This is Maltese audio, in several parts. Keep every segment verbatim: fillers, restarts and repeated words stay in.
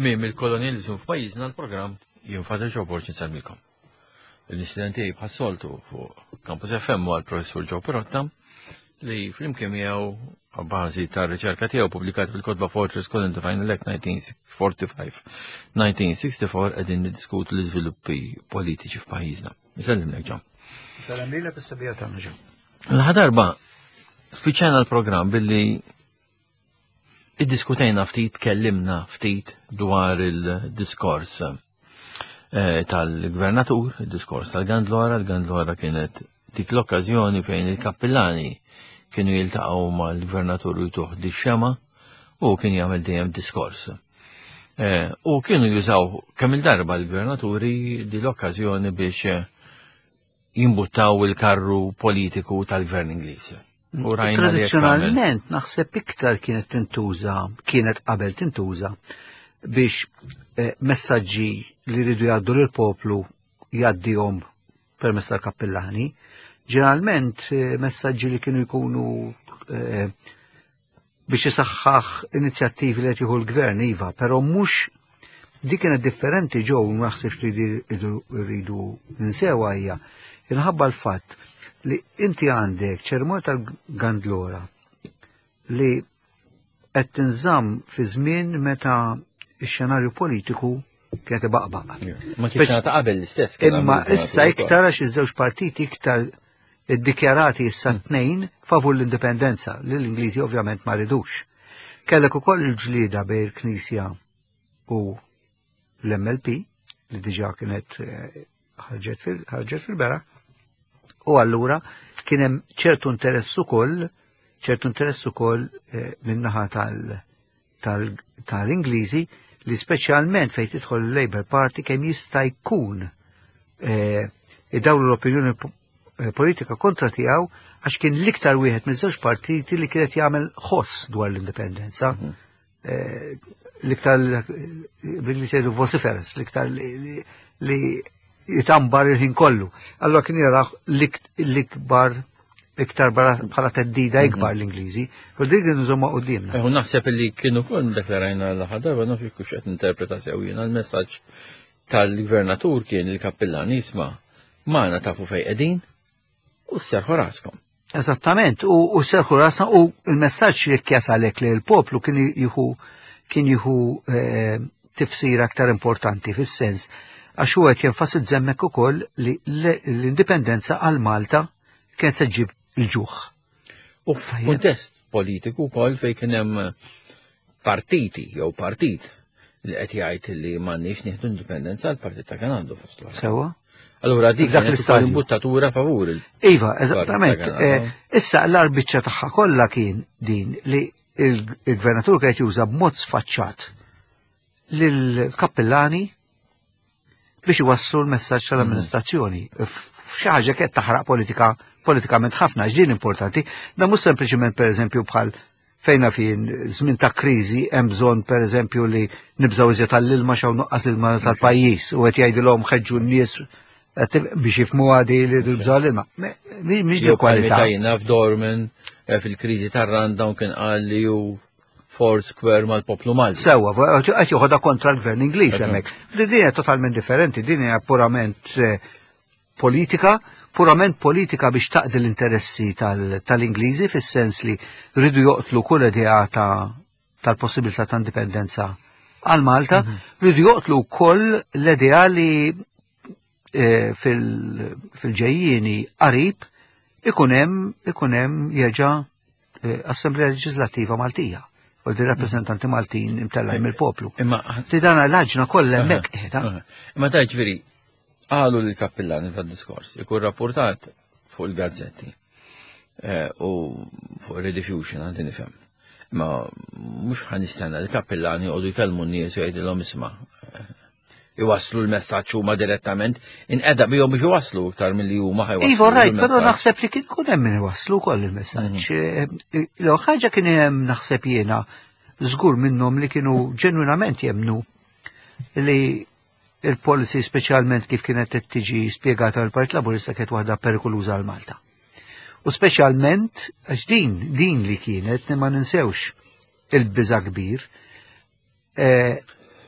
tmiem il-kolonializmu f'pajjiżna l-programm jinfatax opportunità salmilkom. L-istudenti bħas-soltu fuq Campus F M għal professur Joe Perotta li flimkien miegħu għabbażi ta' riċerka tiegħu pubblikat fil-kodba Fortress Colin Define Elect nineteen forty-five nineteen sixty-four qegħdin niddiskutu l-iżviluppi politiċi f'pajjiżna. Nisellim lek John. Salam lilek is-sabija tagħna John. L-ħadarba spiċċajna l-programm billi iddiskutejna ftit, kellimna ftit dwar il-diskors tal-gvernatur, il-diskors tal-Gandlora. Il-Gandlora kienet dik l-okkażjoni fejn il-kappellani kienu jiltaqgħu mal-gvernatur jtuħ di xema u kien jagħmel dejjem diskors. U kienu jużaw kemm il-darba l-gvernaturi di l-okkażjoni biex jimbuttaw il-karru politiku tal-gvern Ingliż. Tradizzjonalment naħseb iktar kienet tintuża, kienet qabel tintuża biex messaġġi li rridu jgħaddu lill-poplu jgħaddihom permezz tal-kappellani. Ġeneralment messaġġi li kienu jkunu biex isaħħaħ inizjattivi li qed jieħu l-gvern iva, però mhux dik kienet differenti ġew naħseb li rridu ninsewha hija inħabba l-fatt li inti għandek ċeremonja tal-Gandlora li qed tinżamm fi żmien meta x-xenarju politiku kienet ibaqbaq. Ma kienx ta' qabel l-istess. Imma issa iktar għax iż-żewġ partiti iktar iddikjarati issa tnejn favur l-indipendenza li l-Ingliżi ovvjament ma ridux. Kellek ukoll il-ġlieda bejn il-Knisja u l-M L P li diġà kienet ħarġet fil-bera u allura kien hemm ċertu interess ukoll ċertu interess ukoll min-naħa tal-Ingliżi li speċjalment fejn tidħol il-Labour Party kemm jista' jkun idawru l-opinjoni politika kontra tiegħu għax kien l-iktar wieħed miż-żewġ partiti li kienet jagħmel ħoss dwar l-indipendenza. L-iktar billi sejdu vociferous, l-iktar li jitambar il-ħin kollu. Allora kien jaraħ l-ikbar iktar bħala teddida ikbar l-Ingliżi, u dik kienu żomma qudiemna. U naħseb li kienu kol deklarajna l-aħħar darba naf jekk qed interpreta sew jiena l-messaġġ tal-gvernatur kien il-kappellani jisma' magħna tafu fejn qegħdin u sserħu raskom. Eżattament, u sserħu rasna u l-messaġġ jekk jasalek li l-poplu kien jieħu kien jieħu tifsira aktar importanti fis-sens għax huwa qed jenfasizza hemmhekk ukoll li l-indipendenza għal Malta kienet se ġġib il-ġuħ. U f'kuntest politiku wkoll fejn kien hemm partiti jew partit li qed jgħid li m'għandniex nieħdu indipendenza għall partit ta' kien għandu fost l-oħra. Sewwa? Allura dik kienet ukoll imbuttatura favur il- Iva, eżattament. Issa l-arbiċċa tagħha kollha kien din li il-gvernatur kienet juża b'mod sfaċċat lill-kappellani biex iwasslu l-messaġġ tal-amministrazzjoni. F'xi ħaġa qed taħraq politika politikament ħafna ġdin importanti, da mhux sempliċement pereżempju bħal fejna fin żmien ta' kriżi hemm bżonn pereżempju li nibżgħu iżjed tal-ilma xew nuqqas ilma tal-pajjiż u qed jgħidilhom ħeġġu n-nies biex jifhmu għadi li nibżgħu l-ilma. Mhix dik kwalità. Jew f'Dorman fil-kriżi tar-Randa kien qal li hu Foursquare mal-poplu Malti. Sewwa, qed joħodha kontra l-gvern Ingliż hemmhekk. Din hija totalment differenti, din hija purament politika, purament politika biex taqdi l-interessi tal-Ingliżi fis-sens li rridu joqtlu kull idea tal-possibilità ta' indipendenza għal Malta, rridu joqtlu wkoll l-idea li fil-ġejjieni qarib ikun hemm jerġa' Assembleja Leġislattiva Maltija u di rappresentanti Maltin imtellaj mill-poplu. Ti dan l-aġna kollha hemmhekk qiegħda. Imma ta' ġifieri qalu li l-kappellani tad-diskors ikun rapportat fuq il-gazzetti u fuq rediffusion għandi nifhem. Ma mhux ħanistenna l-kappellani jqogħdu jkellmu n-nies u jgħidilhom isma' iwasslu l-messaġġ huma direttament inqeda bihom biex iwasslu iktar milli huma ħajwasslu. Iva rajt, però naħseb li kien ikun hemm min iwasslu wkoll il-messaġġ. L ħaġa kien hemm naħseb jiena żgur minnhom li kienu ġenwinament jemnu li il-policy speċjalment kif kienet tiġi spjegata l-Partit Laburista kienet waħda perikoluża għal Malta. U speċjalment għax din din li kienet ma ninsewx il-biża' kbir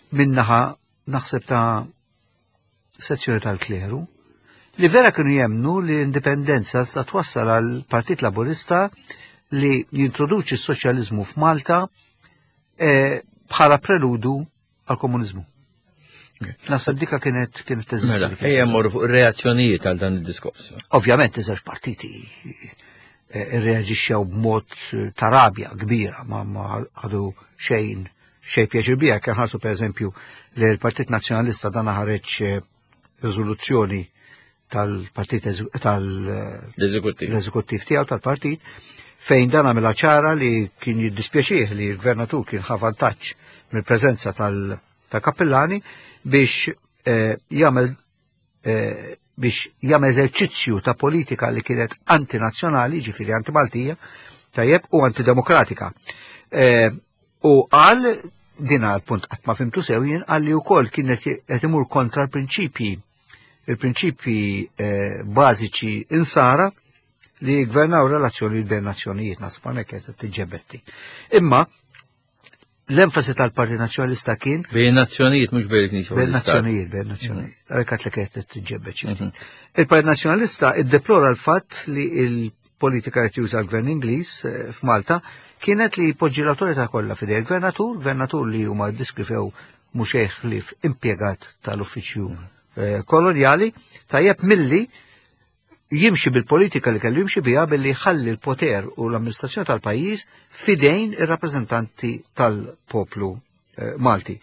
minnaħa naħseb ta' sezzjoni tal-kleru li vera kienu jemnu li l-indipendenza sta twassal għal Partit Laburista li jintroduċi s-soċjaliżmu f'Malta bħala preludu għal komunizmu. Naħseb dika kienet kienet teżisti. Mela, ejja mmorru fuq ir-reazzjonijiet għal dan id-diskors. Ovvjament iż-żewġ partiti irreaġixxew b'mod ta' rabja kbira ma ħadu xejn xejn pjaċir bija kien ħarsu pereżempju li l-Partit Nazzjonalista dan ħareġ riżoluzzjoni tal-Partit tal-Eżekuttiv tiegħu tal-Partit fejn dan għamilha ċara li kien jiddispjaċih li l-Gvernatur kien ħa vantaġġ mill-preżenza tal-Kappellani biex jagħmel biex jagħmel eżerċizzju ta' politika li kienet antinazzjonali, ġifieri antimaltija, tajjeb u antidemokratika. U qal din għal punt qatt ma fimtu sew jien qal li wkoll kienet qed imur kontra l-prinċipji il-prinċipji bażiċi insara li gvernaw relazzjoni bejn nazzjonijiet nasib hawnhekk qed tiġġebetti. Imma l-enfasi tal-Partit Nazzjonalista kien bejn nazzjonijiet mhux bejn il-Knisja. Bejn nazzjonijiet, bejn nazzjonijiet. Għalhekk li qed tiġġebbed. Il-Partit Nazzjonalista iddeplora l-fatt li l-politika qed juża l-Gvern Ingliż f'Malta kienet li jpoġġi l-awtorità kollha fidej il-Gvernatur, Gvernatur li huma ddiskrifew mhux ħlief impjegat tal-uffiċċju kolonjali, tajjeb milli jimxi bil-politika li kellu jimxi biha billi jħalli l-poter u l-amministrazzjoni tal-pajjiż fidejn ir-rappreżentanti tal-poplu Malti.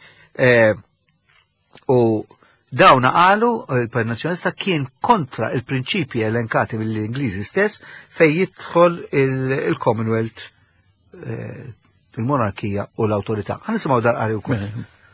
U dawna qalu il-Partit Nazzjonalista kien kontra il-prinċipji elenkati mill-Ingliżi stess fejn jidħol il-Commonwealth il-monarkija u l-awtorità. Ħanisimgħu dal-qari wkoll.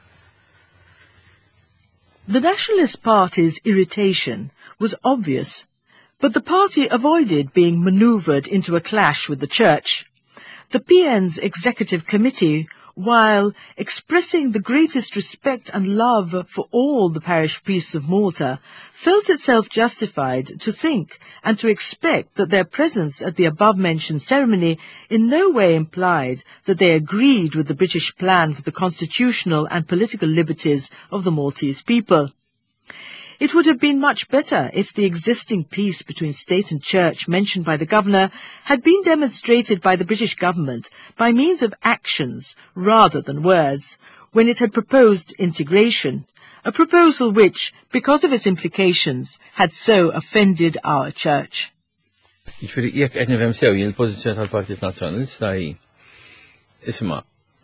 The Nationalist Party's irritation was obvious, but the party avoided being manoeuvred into a clash with the Church. The P N's Executive Committee, while expressing the greatest respect and love for all the parish priests of Malta, felt itself justified to think and to expect that their presence at the above-mentioned ceremony in no way implied that they agreed with the British plan for the constitutional and political liberties of the Maltese people. It would have been much better if the existing peace between state and church mentioned by the governor had been demonstrated by the British government by means of actions rather than words, when it had proposed integration, a proposal which, because of its implications, had so offended our church. Ġifieri jekk qed nifhem sew jien il-pożizzjoni tal-Partit Nazzjonalista hi isma'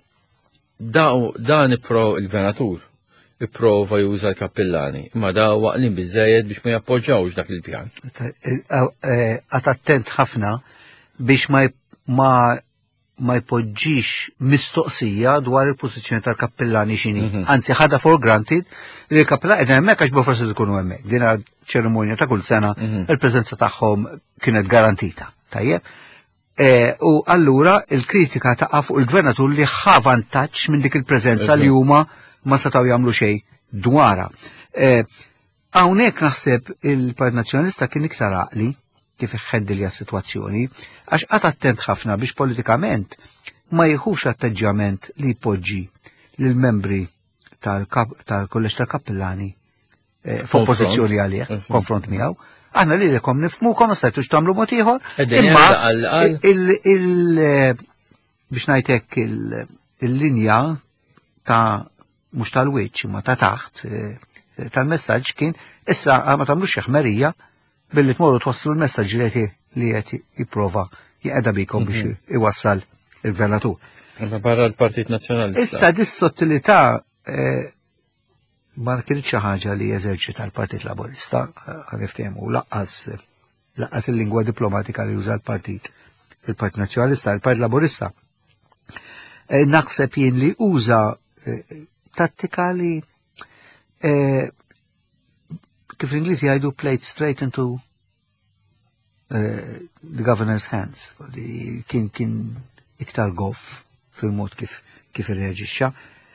dan ipro il-Gvernatur ipprova juża l-Kappellani, imma da waqlin biżżejjed biex ma jappoġġawx dak il-pjan. Għad attent ħafna biex ma jpoġġix mistoqsija dwar il-pożizzjoni tal-Kappellani x'inhi. Anzi ħadha for granted li l-Kappellani qegħdin hemmhekk għax forsi ikunu hemmhekk. Din ċerimonja ta' kull sena il-preżenza tagħhom kienet garantita. Tajjeb? U allura il-kritika taqa' fuq il-Gvernatur li ħa vantaġġ minn dik il-preżenza li huma ma setaw jagħmlu xejn dwarha. Hawnhekk naħseb il-Partit Nazzjonalista kien iktar għaqli kif iħħeddilja s-sitwazzjoni għax qatt attent ħafna biex politikament ma jieħux atteġġjament li jpoġġi lill-membri tal-Kolleġġ tal-Kappellani fuq pożizzjoni għalih konfront miegħu. Aħna lilkom nifhmukom ma stajtux tagħmlu mod ieħor. Imma biex ngħidlek il-linja ta' mux tal-wiċ, ma ta' taħt tal-messaġġ kien issa ma tagħmlux ħmerija billi tmorru twasslu l-messaġġ li qed jipprova jeqeda bikom biex iwassal il-Gvernatur. Barra l-Partit Nazzjonalista. Issa dis-sottilità ma kienx xi ħaġa li jeżerċita l-Partit Laburista ħaniftehmu laqqas laqqas il-lingwa diplomatika li juża l-Partit il-Partit Nazzjonalista, il-Partit Laburista. Naħseb jien li uża tattika li kif l-Ingliżi jgħidu played straight into the governor's hands. Kien kien iktar goff fil-mod kif kif irreġixxa.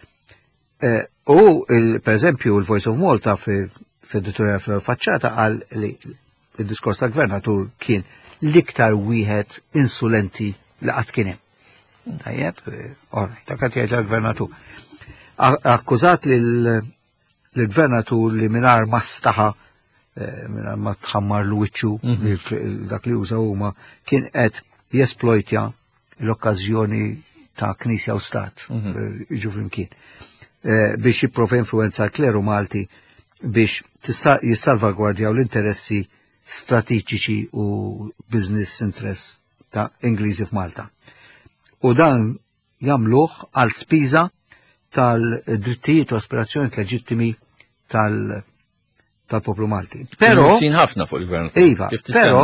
U per eżempju il-Voice of Malta fid-editorial fil-faċċata qal li il-diskors tal-Gvernatur kien l-iktar wieħed insulenti li qatt kien hemm. Tajjeb, orri, dak qed jgħid l-Gvernatur. akkużat l-gvernatur li minar ma staħa minar ma tħammar l-wiċċu dak li użaw huma kien qed jesplojtja l-okkażjoni ta' Knisja u Stat jiġu flimkien biex jipprova influenza l-kleru Malti biex jissalvagwardjaw l-interessi strateġiċi u business interest ta' Ingliżi f'Malta. U dan jagħmluh għal spiża tal-drittijiet u aspirazzjoni leġittimi tal- tal-poplu Malti. Però ħafna fuq il-gvern. Iva, però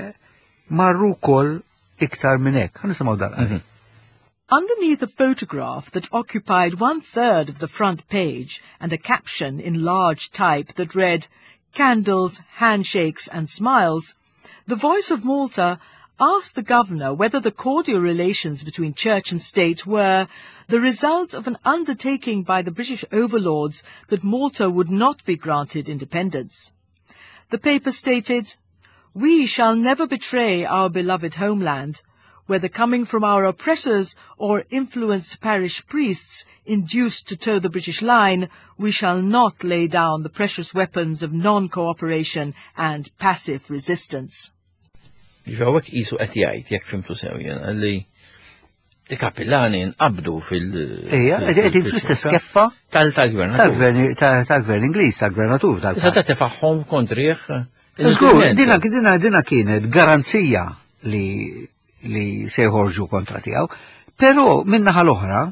marru wkoll iktar minn hekk. Ħanisimgħu dan. Underneath a photograph that occupied one-third of the front page and a caption in large type that read, "Candles, handshakes and smiles," the Voice of Malta asked the governor whether the cordial relations between church and state were the result of an undertaking by the British overlords that Malta would not be granted independence. The paper stated, "We shall never betray our beloved homeland, whether coming from our oppressors or influenced parish priests induced to toe the British line, we shall not lay down the precious weapons of non-cooperation and passive resistance." Jifawek isu qed jgħid jekk fimtu sewjen għalli il-kappillani nqabdu fil- Ejja, qed fl-istess keffa tal-gvernatur. tal-gvern Ingliż, tal-gvernatur. Issa ta' tifaħħom kontrih. Żgur, dina dina dina kienet garanzija li li se jħorġu kontra tiegħu, però min-naħa l-oħra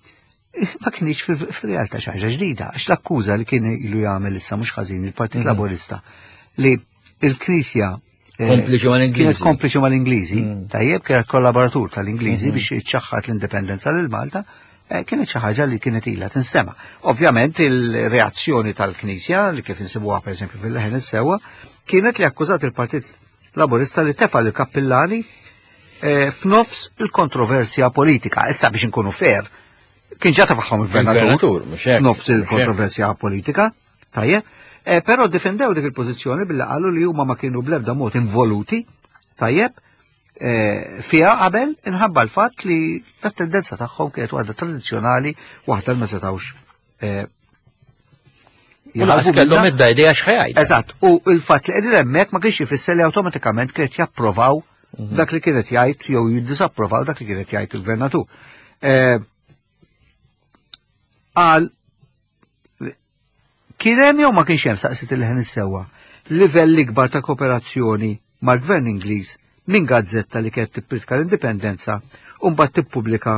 ma kienx fir-realtà xi ħaġa ġdida, għax l-akkuża li kien ilu jagħmel issa mhux ħażin il-Partit Laburista li l-Knisja kienet kompliċi mal-Ingliżi, tajjeb kienet kollaboratur tal-Ingliżi biex iċċaħħat l-indipendenza lil Malta, kienet xi ħaġa li kienet ilha tinstema'. Ovvjament il-reazzjoni tal-Knisja li kif insibuha pereżempju fil-leħen is-sewwa kienet li akkużat il-Partit Laburista li tefa' l-kappillani f'nofs il-kontroversja politika. Issa biex inkunu fair, kien ġata faħħom il-gvernatur f'nofs il-kontroversja politika, tajjeb, però difendew dik il-pożizzjoni billi qalu li huma ma kienu bl-ebda mod involuti, tajjeb, fiha qabel inħabba l-fatt li l-tendenza tagħhom kienet waħda tradizzjonali waħda ma setgħux Laqas kellhom id-idea x'ħajjed. Eżatt, u l-fatt li qegħdin hemmhekk ma kienx ifisser li awtomatikament kienet japprovaw dak li kienet jgħid jew jiddisapprovaw dak li kienet jgħid il-gvernatur. Għal kien hemm jew ma kienx hemm saqsit il-ħen issewwa livell ikbar ta' kooperazzjoni mal-Gvern Ingliż minn gazzetta li kienet tippubblika l-indipendenza u mbagħad tippubblika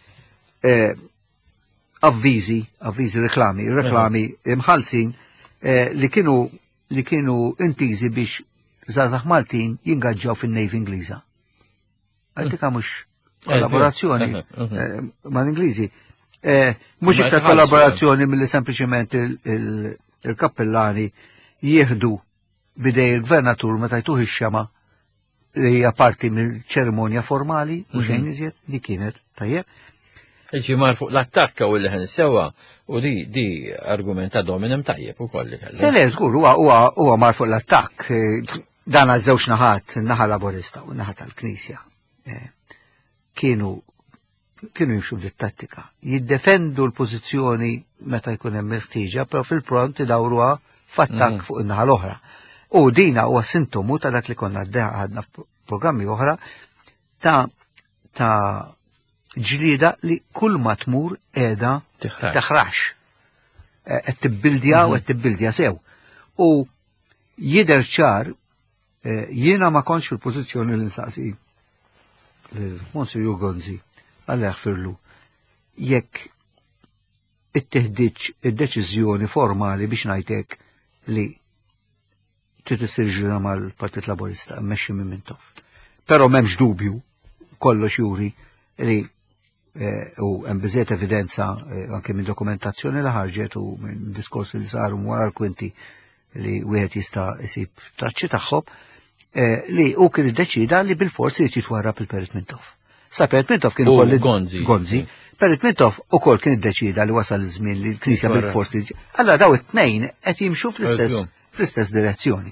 avviżi, avviżi reklami, reklami imħallsin li kienu li kienu intiżi biex żgħażagħ Maltin jingaġġaw fin-Navy Ingliża. Għaddika mhux kollaborazzjoni mal-Ingliżi. Mhux iktar kollaborazzjoni milli sempliċement il-kappellani jieħdu bidej il-gvernatur meta jtuħ ix-xema li hija parti mill-ċerimonja formali u xejn iżjed li kienet tajjeb. Iġi mar fuq l-attakka u li ħen sewa u di di argumenta dominem tajjeb ukoll li kellu. Le, żgur, huwa mar fuq l-attakk. Dan għaż-żewġ naħat, naħa laborista u naħa tal-Knisja. Kienu kienu jimxu b'dit-tattika. Jiddefendu l-pożizzjoni meta jkun hemm il-ħtieġa, però fil-pront idawruha f'attakk fuq in-naħa l-oħra. U dina huwa sintomu ta' dak li konna għadna f'programmi oħra ta' ta' ġlieda li kull ma tmur qiegħda teħrax. Qed tibbildja u qed tibbildja sew. U jidher ċar jiena ma kontx fil-pożizzjoni li nsaqsi Monsignor Gonzi Alla jaħfirlu, jekk it-teħdiċ id-deċiżjoni formali biex ngħidlek li trid issir ġlina mal-Partit Laburista mmexxi minn Mintoff. Però m'hemmx dubju kollox juri li u hemm biżejjed evidenza anke minn dokumentazzjoni li ħarġet u minn diskorsi li saru wara l-kwinti li wieħed jista' jsib traċċi tagħhom li hu kien iddeċida li bil-forsi li jitwarrab il-Perit Mintoff. Sa Perit Mintoff kien ukoll Gonzi. Perit Mintoff ukoll kien iddeċida li wasal iż-żmien li l-Knisja bil-forsi. Allora daw it-tnejn qed jimxu fl-istess fl-istess direzzjoni.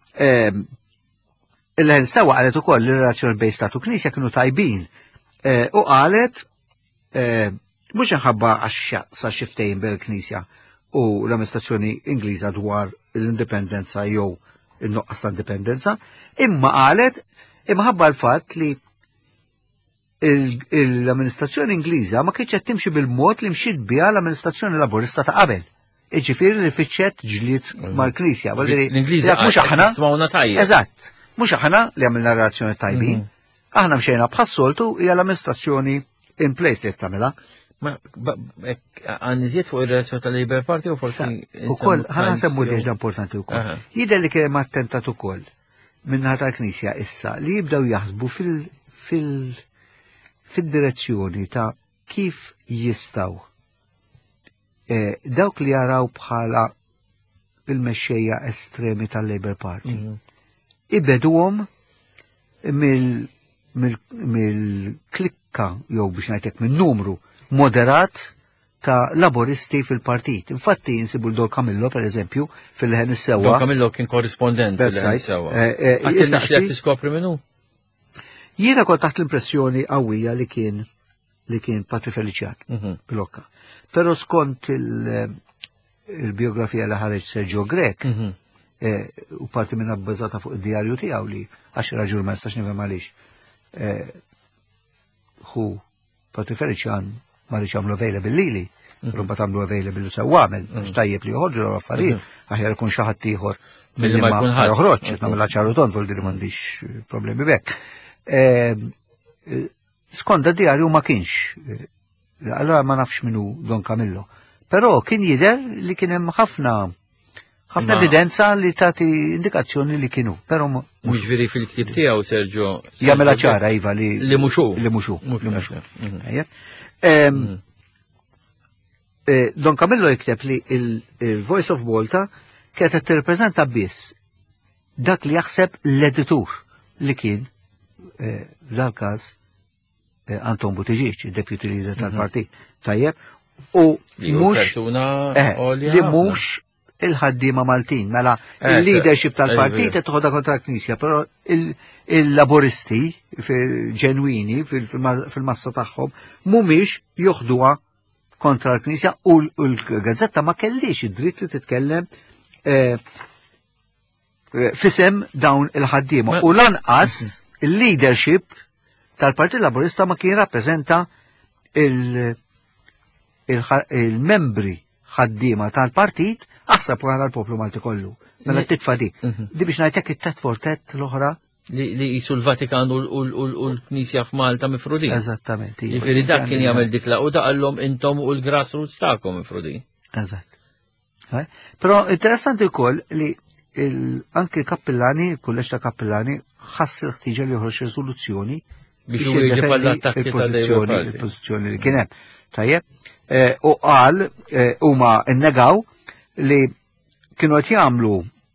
Il-ħen sewa qalet ukoll li r-relazzjoni bejn Stat u Knisja kienu tajbin u qalet mhux inħabba għax sa xiftejn bil-Knisja u l-amministrazzjoni Ingliża dwar l-indipendenza jew il-noqqas ta' indipendenza, imma qalet imma ħabba l-fatt li l-amministrazzjoni Ingliża ma kienx qed timxi bil-mod li mxiet biha l-amministrazzjoni Laburista ta' qabel. Iġifieri li fiċċet ġlied mal-Knisja. L-Ingliża mhux aħna. Smawna tajjeb. Eżatt. Mhux aħna li għamilna relazzjoni tajbin. Aħna mxejna bħas-soltu hija l-amministrazzjoni in place li tagħmilha. Ma għanniżiet fuq ir-relazzjoni tal-Labour Party u forsi. Ukoll ħana semmu li ġda importanti wkoll. Jidher li kien attentat ukoll minnaħa tal-Knisja issa li jibdew jaħsbu fil fil fid-direzzjoni ta' kif jistaw eh, dawk li jaraw bħala il-mexxejja estremi tal-Labour Party mm -hmm. ibeduhom mill-klikka mil, jew biex ngħidlek min-numru moderat ta' laboristi fil-partit. Infatti jinsibu l-Dor Camillo, per eżempju, fil-ħen is-sewwa. Dor Camillo kien korrispondent fil-ħen is-sewwa. Għattilna xlek tiskopri minnu? Jiena kont taħt l-impressjoni qawwija li kien li kien Patri Felician blokka. Però skont il-biografija li ħareġ Sergio Grek u parti minna bbażata fuq id-diarju tiegħu li għax raġul ma nistax nifhem għaliex. Hu Patri Felician ma rridx jagħmlu available lili, rumba tagħmlu available li sew għamel, għax tajjeb li joħorġu l-affarijiet, aħjar ikun xi ħadd ieħor milli ma joħroġ, qed nagħmilha ċaru ton vuol dire m'għandix problemi bekk. Skonda diarju ma kienx, allora ma nafx minu Don Camillo, però kien jider li kien hemm ħafna ħafna evidenza li tagħti indikazzjoni li kienu, però mhux veri fil-ktieb tiegħu Sergio jagħmilha ċara iva li li muxu li muxu li muxu. Don Camillo jikteb li il-Voice of Malta kienet tirrepreżenta biss dak li jaħseb l-editur li kien f'dal-każ Anton Buttigieg, il-deputy leader tal-partit, tajjeb, u mhux li mhux il-ħaddiema Maltin, mela il-leadership tal-partit qed tħodha kontra l-Knisja, però il-laboristi ġenwini fil-massa tagħhom mhumiex joħduha kontra l-Knisja u l-gazzetta ma kellix id-dritt li titkellem fisem dawn il-ħaddiema u lanqas il-leadership tal-Partit Laburista ma kien rappreżenta il-membri ħaddiema tal-partit aħseb wara l-poplu Malti kollu. Mela titfa di. Di biex ngħidlek it-tet fortet l-oħra li jisu l-Vatikan u l-Knisja f'Malta mifrudin. Eżattament. Jifieri dak kien jagħmel dik u daqallhom intom u l-grassroots tagħkom mifrudin. Eżatt. Però interessanti wkoll li anke l-kappellani, il-kulleġġ ta' kappellani ħass il-ħtiġa li joħroġ riżoluzzjoni biex jiġi l-attakki il-pożizzjoni li kien hemm. Tajjeb, u qal huma nnegaw li kienu qed jagħmlu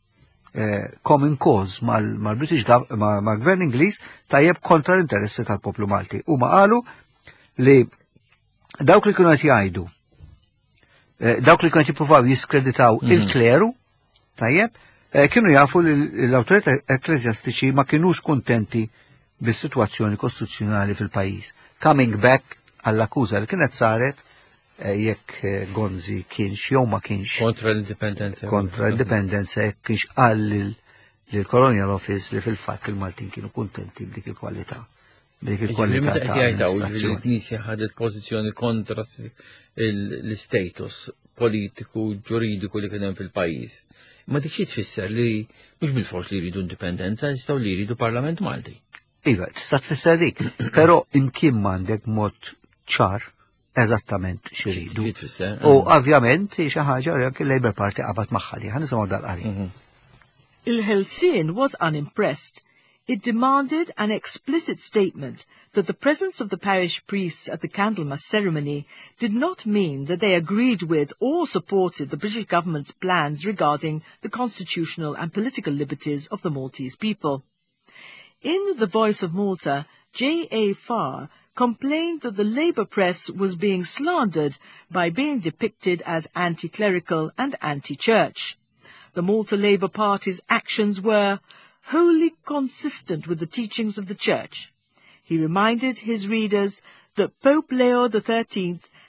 common cause mal-British mal-Gvern Ingliż tajjeb kontra l-interessi tal-poplu Malti. Huma qalu li dawk li kienu qed jgħidu dawk li kienu qed jippruvaw jiskreditaw il-kleru tajjeb kienu jafu li l-awtorità ekklesjastiċi ma kienux kontenti bis-sitwazzjoni kostituzzjonali fil-pajjiż. Coming back għall-akkuża li kienet saret jekk Gonzi kienx jew ma kienx kontra l-indipendenza kontra l-indipendenza jekk kienx qal lill-Colonial Office li fil-fatt il-Maltin kienu kontenti b'dik il-kwalità. B'dik il-kwalità il-Knisja ħadet pożizzjoni kontra l-istatus politiku ġuridiku li kien hemm fil-pajjiż. Ma dik xi tfisser li mhux bil-fors li jridu indipendenza, jistgħu li jridu Parlament Malti. Iva, tista' tfisser dik, però imkien m'għandek mod ċar eżattament xiridu. U ovvjament xi ħaġa li anke l-Labour Party qabad magħha li ħa nisimgħu dal-qari. Il-Helsin was unimpressed. It demanded an explicit statement that the presence of the parish priests at the Candlemas ceremony did not mean that they agreed with or supported the British government's plans regarding the constitutional and political liberties of the Maltese people. In The Voice of Malta, J A Farr complained that the Labour press was being slandered by being depicted as anti-clerical and anti-church. The Malta Labour Party's actions were wholly consistent with the teachings of the Church. He reminded his readers that Pope Leo the thirteenth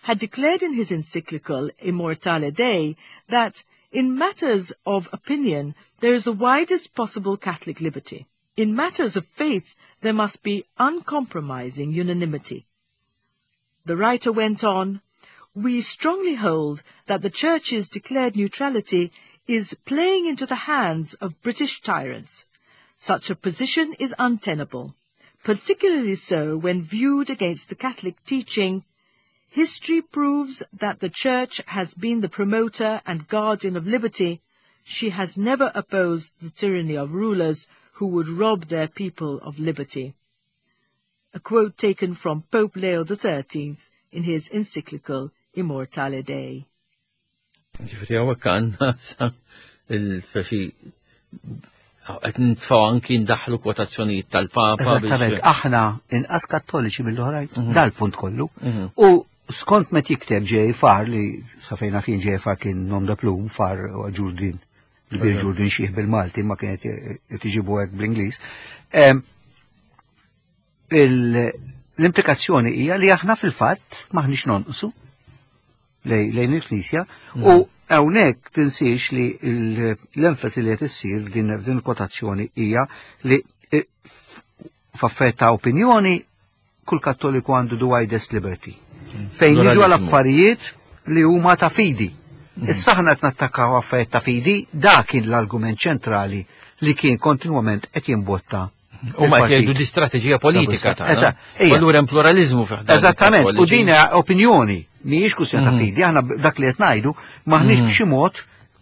had declared in his encyclical Immortale Dei that in matters of opinion there is the widest possible Catholic liberty. In matters of faith there must be uncompromising unanimity. The writer went on, "We strongly hold that the Church's declared neutrality is playing into the hands of British tyrants. Such a position is untenable, particularly so when viewed against the Catholic teaching. History proves that the Church has been the promoter and guardian of liberty. She has never opposed the tyranny of rulers who would rob their people of liberty." A quote taken from Pope Leo the thirteenth in his encyclical Immortale Dei. Ġifri għawek għanna il-fefi għet nitfaw anki ndaħlu kwotazzjonijiet tal-Papa. Eżattament, aħna inqas kattoliċi mill-oħrajn, dal-punt kollu. U skont met jikteb ġej far li safejna fin ġej far kien nom da plum far ġurdin, bil ġurdin xieħ bil-Malti, ma kienet tiġibu għek bl-Inglis. L-implikazzjoni hija li aħna fil-fatt maħniex nonqsu lejn il-Knisja u hawnhekk tinsiex li l-enfasi li qed issir f'din il-kotazzjoni hija li f'affett ta' opinjoni kull Kattoliku għandu the widest liberty. Fejn jiġu għal affarijiet li huma ta' fidi. Issa aħna qed nattakkaw affarijiet ta' fidi, dak kien l-argument ċentrali li kien kontinwament qed jinbotta. U ma jgħidu di strateġija politika ta' allura hemm pluralizmu fih. Eżattament, u din opinjoni mhijiex kwistjoni ta' fidi, aħna dak li qed ngħidu maħniex b'xi mod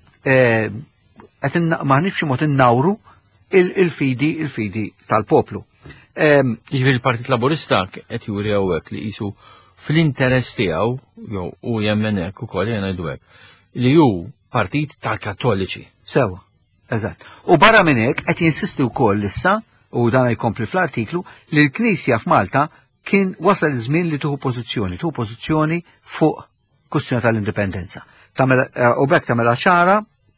maħniex b'xi mod innawru il-fidi il-fidi tal-poplu. Jiġifieri il-Partit Laburista qed juri hawnhekk li qisu fl-interess tiegħu jew u jemmen hekk ukoll jien ngħidu hekk li hu partit tal-Kattoliċi. Sewa, eżatt. U barra minn hekk qed jinsisti wkoll issa u dan jkompli fl-artiklu li l-Knisja f'Malta kien wasal iż-żmien li tuħu pożizzjoni, tuħu pożizzjoni fuq kwistjoni tal-indipendenza. U bekk tagħmilha ċara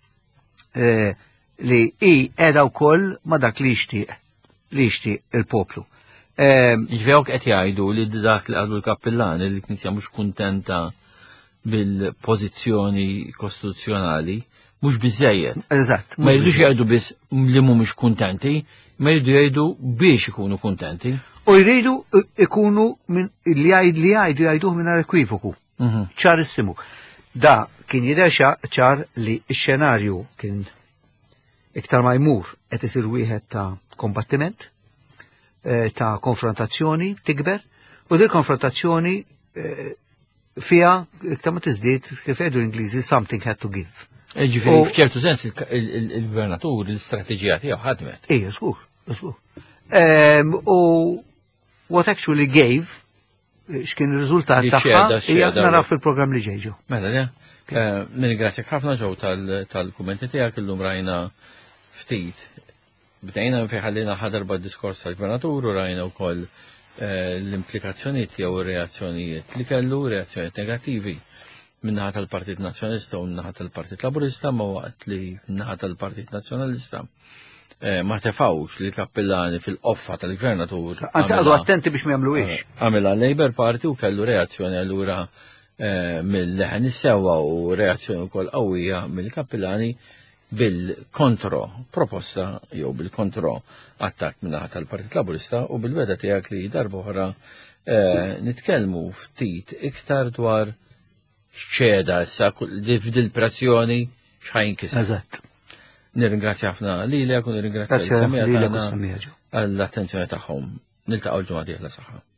li hi qiegħda wkoll ma dak li jixtieq li jixtieq il-poplu. Ġvewk qed jgħidu li dak li qalu l-kappellani li l-Knisja mhux kuntenta bil-pożizzjoni kostituzzjonali mhux biżejjed. Eżatt. Ma jridux jgħidu biss li mhumiex kuntenti, ma jridu jgħidu biex ikunu kuntenti. U jridu ikunu li jgħidu jgħiduh minn ekwivoku. ċarissimu. Da kien jidher ċar li x-xenarju kien iktar ma jmur qed isir wieħed ta' kombattiment, ta' konfrontazzjoni tikber, u din konfrontazzjoni fiha iktar ma tiżdied kif jgħidu l-Ingliżi something had to give. Ġifieri f'ċertu sens il-gvernatur l-istrateġija tiegħu ħadmet. Ejja, żgur, żgur. U what actually gave x'kien ir-riżultat tagħha hija nara fil-programm li ġejġu. Mela le, nirringrazzjak ħafna ġew tal-kummenti tiegħek illum rajna ftit. Bdejna fejn ħallina ħadar bad-diskors tal-gvernatur u rajna wkoll l-implikazzjonijiet jew ir-reazzjonijiet li kellu, reazzjonijiet negattivi minnaħa tal-Partit Nazzjonalista u minnaħa tal-Partit Laburista, ma waqt li minnaħa tal-Partit Nazzjonalista ma tefawx li kappellani fil-qoffa tal-gvernatur. Anzi għadu attenti biex ma jagħmluhiex. Għamela Labour Party u kellu reazzjoni allura mill-leħen is-sewwa u reazzjoni wkoll qawwija mill-kappellani bil-kontro proposta jew bil-kontro attakk minnaħa tal-Partit Laburista u bil-weda tiegħek li darba oħra nitkellmu ftit iktar dwar xċeda issa f'dil pressjoni x'ħajn kiseb. Eżatt. Nirringrazzja ħafna lilek u nirringrazzja l-semija tagħna għall-attenzjoni tagħhom. Niltaqgħu l-ġimgħa dieħla saħħa.